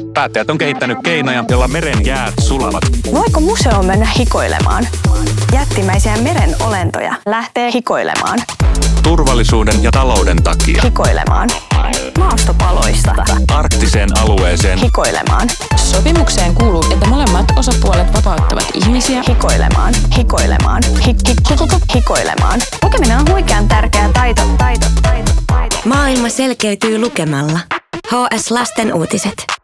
Päättäjät on kehittänyt keinoja, joilla meren jäät sulavat. Voiko museoon mennä hikoilemaan? Jättimäisiä meren olentoja lähtee hikoilemaan. Turvallisuuden ja talouden takia. Hikoilemaan. Maastopaloista. Arktiseen alueeseen. Hikoilemaan. Sopimukseen kuuluu, että molemmat osapuolet vapauttavat ihmisiä hikoilemaan. Hikoilemaan. Hikoilemaan. Lukeminen on huikean tärkeä taito. Maailma selkeytyy lukemalla. HS Lasten uutiset.